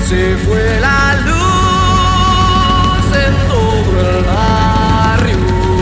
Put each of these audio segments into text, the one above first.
se fue la luz en todo el barrio.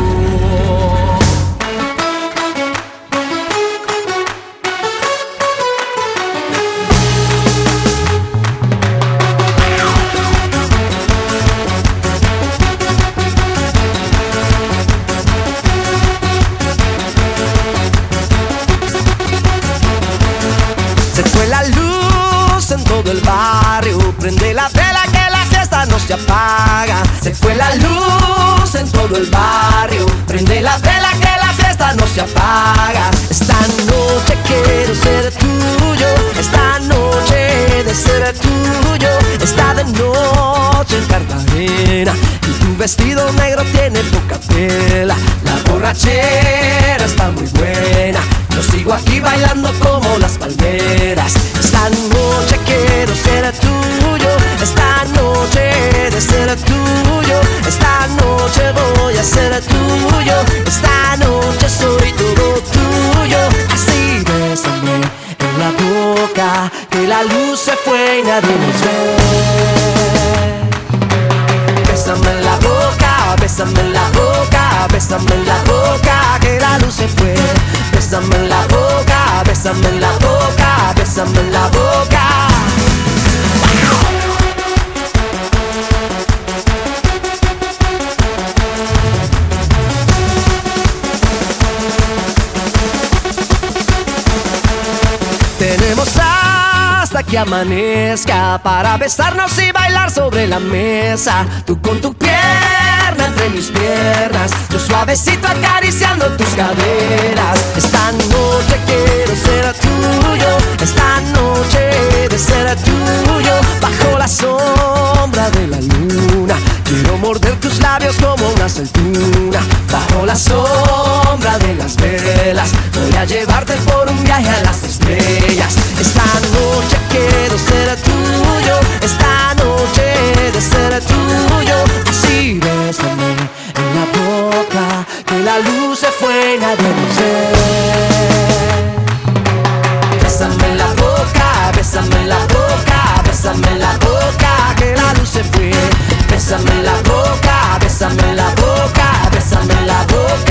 Se fue la luz en todo el barrio, prende la vela que la fiesta no se apaga. Se fue la luz en todo el barrio, prende la vela que la fiesta no se apaga. Esta noche quiero ser tuyo, esta noche de ser tuyo. Está de noche en Cartagena y tu vestido negro tiene poca tela. La borrachera está muy buena, yo sigo aquí bailando como las palmeras. Esta noche quiero ser tuyo, esta noche de ser tuyo. Esta noche voy a ser tuyo, esta noche soy todo tuyo. Así bésame en la boca, que la luz se fue y nadie nos ve. Bésame en la boca, bésame en la boca, bésame en la boca, que la luz se fue. Bésame en la boca, bésame en la boca, bésame en la boca. Tenemos hasta que amanezca para besarnos y bailar sobre la mesa. Tú con tu pierna entre mis piernas, yo suavecito acariciando tus caderas. Esta noche quiero ser tuyo, esta noche de ser tuyo. Bajo la sombra de la luna quiero morder tus labios como una aceituna. Bajo la sombra de las velas voy a llevarte por un viaje a las estrellas. Esta noche quiero ser tuyo, esta noche de ser tuyo. Así bésame en la boca, que la luz se fue y nadie nos ve. Bésame en la boca, bésame en la boca, bésame en la boca, que la luz se fue. Bésame en la boca, bésame en la boca, bésame en la boca.